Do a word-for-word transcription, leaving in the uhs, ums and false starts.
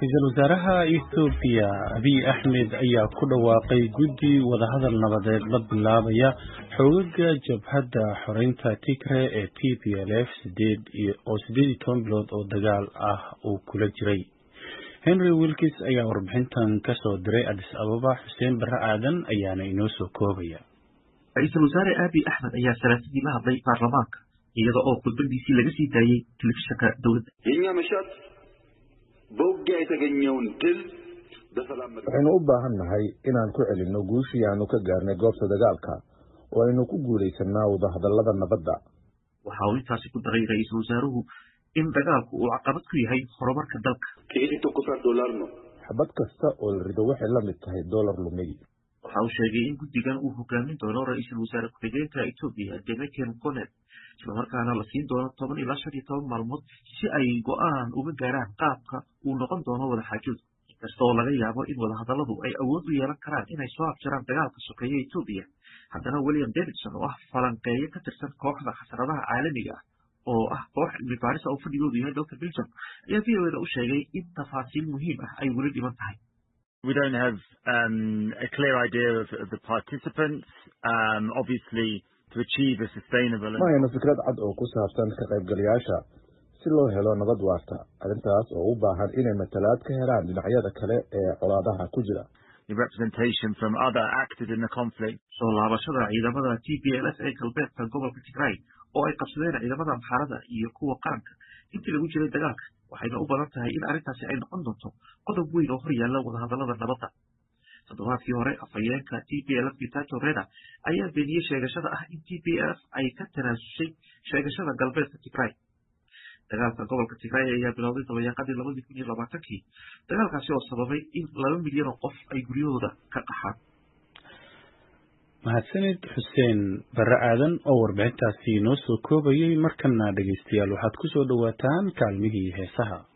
Ra'iisul Wasaaraha Itoobiya Abiy Ahmed ayaa ku dhawaaqay guddi wadahadal nabadeed la bilaabaya xoogagga jabhadda xoreynta Tigray ee T P L F oo siddeed iyo toban bilood oo dagaal ah uu kula jiray. Henry Wilkes ayaa warbixintan ka soo diray Addis Ababa. Xuseen Barre Aadan ayaana inoo soo koobaya. Ra'iisul Wasaare Abiy Ahmed ayaa salaasadii la hadlay baarlamaanka iyada oo khudbadiisii laga sii daayay telefishinka dowladda. waxaynu u baahan nahay inaan ku celinno guushii aanu ka gaarnay goobta dagaalka oo aynu ku guulaysannaa wadahadallada nabadda. waxa uu intaasi ku daray ra'iisul wasaaruhu in dagaalku uu caqabad ku yahay horumarka dalka. xabad kasta oo la rido waxay la mid tahay doolar lumay. waxa uu sheegay in guddigan uu hogaamin doono ra'iisul wasaare ku-xigeenka Itoobiya Demetrio Konet isla markaana la siin doono toban ilaa shan iyo toban maalmood si ay go'aan uga gaaraan qaabka uu noqon doono wadaxaajood. inkasta oo laga yaabo in wadahadalladu ay awood u yeelan karaan inay soo abjaraan dagaalka sokeeye Itoobiya, haddana William Davidson oo ah falanqeeye ka tirsan kooxda xasaradaha caalamiga ah oo ah koox cilmi baaris oo fadhigoodu yahay dalka Belgium ayaa V O A da u sheegay in tafaasiil muhiim ah ay weli dhiman tahay. We don't have um, a clear idea of, of the participants. Um, obviously, to achieve a sustainable... ma hayno fikrad cad oo ku saabsan ka qaybgalayaasha si loo helo nabad waarta, arrintaas oo u baahan inay matalaad ka helaan dhinacyada kale ee colaadaha ku jira. The representation from other actors in the conflict. soo laabashada ciidamada T P L F ee galbeedka gobolka Tigray oo ay qabsadeen ciidamada Amxaarada iyo kuwa qaranka intii lagu jiray dagaalka, waxayna u badan tahay in arrintaasi ay noqon doonto qodob weyn oo hor yaalla wadahadallada nabadda. toddobaadkii hore afhayeenka T P L F Getachew Reda ayaa beeniyey sheegashada ah in T P L F ay ka tanaasushay sheegashada galbeedka Tigray. dagaalka gobolka Tigray ayaa bilowday dabayaaqadii labadii kun iyo labaatankii, dagaalkaasi oo sababay in laba milyan oo qof ay guryahooda ka qaxaan. mahadsanid Xuseen Barre Aadan oo warbixintaasi noo soo koobayay. markana dhegeystayaal waxaad ku soo dhawaataan kaalmihii heesaha.